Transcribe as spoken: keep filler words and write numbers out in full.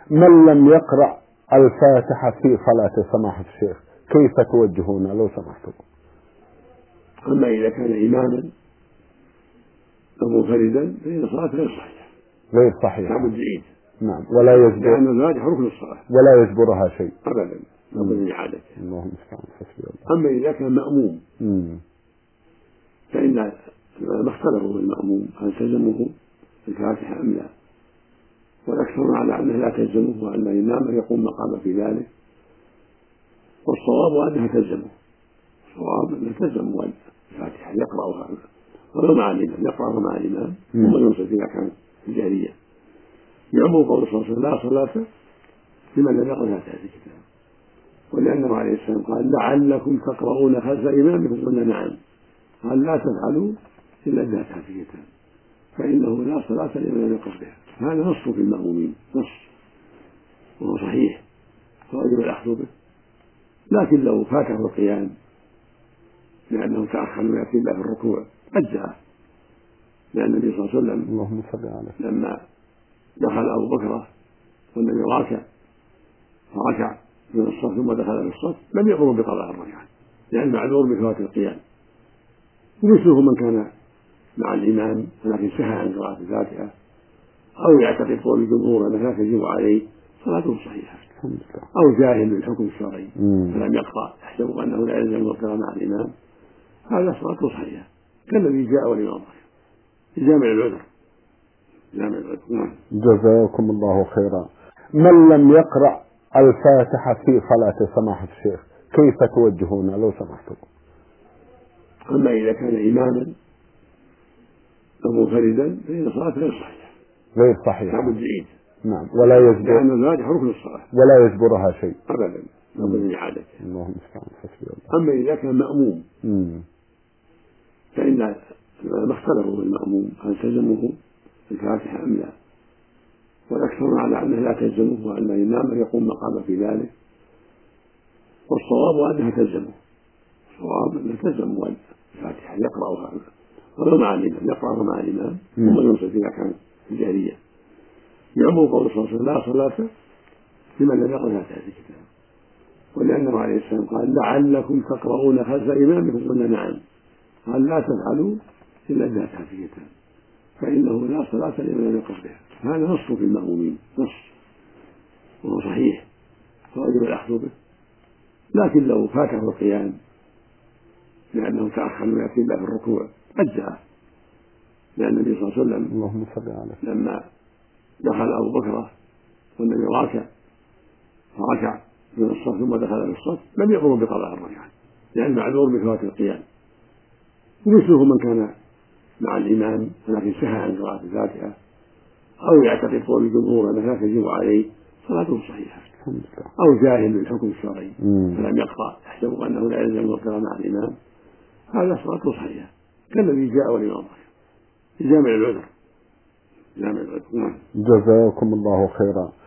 من لم يقرأ الفاتحة في صلاة سماحة الشيخ كيف توجهون لو سمحتم؟ أما إذا كان إماما أو منفردا فإن صلاته غير صحيحة غير صحيحة لابد يعيد. نعم ولا يجبر لأن الفاتحة ركن الصلاة ولا يجبرها شيء أبدا لابد إعادته. اللهم استعان حسبي الله. أما إذا كان مأموم مم. فإن ما اختلفوا بالمأموم هل تلزمه الفاتحة أم لا، والأكثر على أنها لا تلزمه وأن الإمام يقوم مقامه في ذلك، والصواب أنها تلزمه. الصواب أنها تلزمه الفاتحة يقرأها ولو مع الإمام، يقرأها مع الإمام ثم ينصت إذا كان في الجاهلية. يعمل قول صلى الله عليه وسلم لا صلاة لمن لم يقرأ فاتحة الكتاب، ولأنه عليه السلام قال لعلكم تقرؤون خلف إمامكم، قلنا نعم، قال لا تفعلوا إلا بفاتحة الكتاب فإنه لا صلاة لمن لم يقرأ بها. هذا نص في المأمومين، نص وهو صحيح فواجب الأخذ به، لكن لو فاته القيام لأنه تأخر من يأتي الله في الركوع أجزأه، لأن النبي صلى الله عليه وسلم اللهم صل عليه لما دخل أبو بكر والنبي راكع فركع من الصف ثم دخل في الصف لم يأمر بقضاء الركعة لأن معذور بفوات القيام، ومثله من كان مع الإمام ولكن سهى عن قراءة الفاتحة أو يعتقد قول الجمهور أنها لا تجب عليه صلاته صحيحة، أو جاهل بالحكم الشرعي فلم يقرأ يحسب أنه لا يلزم القراءة مع الإمام، هذا صلاته صحيحة كالذي جاء والإمام في جامع العذر. جامع العذر. نعم. جزاكم الله خيرا. من لم يقرأ الفاتحة في صلاة سماحة الشيخ كيف توجهون لو سمحتم؟ أما إذا كان إماما أو منفردا فإن صلاته غير صحيحة غير صحيحة لابد يعيد. نعم ولا يجبر لأن الفاتحة ركن الصلاة ولا يجبرها شيء أبدا لابد إعادته. اللهم استعان حسبي الله. أما إذا كان مأموم مم. فإن ما اختلفوا بالمأموم هل تلزمه الفاتحة أم لا، والأكثر على أنها لا تلزمه وأن الإمام يقوم مقامه في ذلك، والصواب أنها تلزمه. الصواب أنها تلزمه الفاتحة يقرأها ولو مع الإمام، يقرأها مع الإمام ثم ينصت إذا كان في الجاهلية. يعمل قول صلى الله عليه وسلم لا صلاة لمن لم يقرأ فاتحة الكتاب، ولأنه عليه السلام قال لعلكم تقرؤون خلف إمامكم، قلنا نعم، قال لا تفعلوا إلا بفاتحة الكتاب فإنه لا صلاة لمن لم يقرأ بها. هذا نص في المأمومين، نص وهو صحيح فواجب الأخذ به، لكن لو فاته القيام لأنه تأخر من يأتي الله في الركوع أجزأه، لأن النبي صلى الله عليه وسلم اللهم صل عليه لما دخل أبو بكر والنبي راكع فركع من الصف ثم دخل في الصف لم يأمر بقضاء الركعة لأن معذور بفوات القيام، ومثله من كان مع الإمام ولكن سهى عن قراءة الفاتحة أو يعتقد قول الجمهور أنها لا تجب عليه صلاته صحيحة، أو جاهل بالحكم الشرعي فلم يقرأ يحسب أنه لا يلزم القراءة مع الإمام، هذا صلاته صحيحة كالذي جاء والإمام في جامع العذر. جامع العذر. نعم. جزاكم الله خيرا.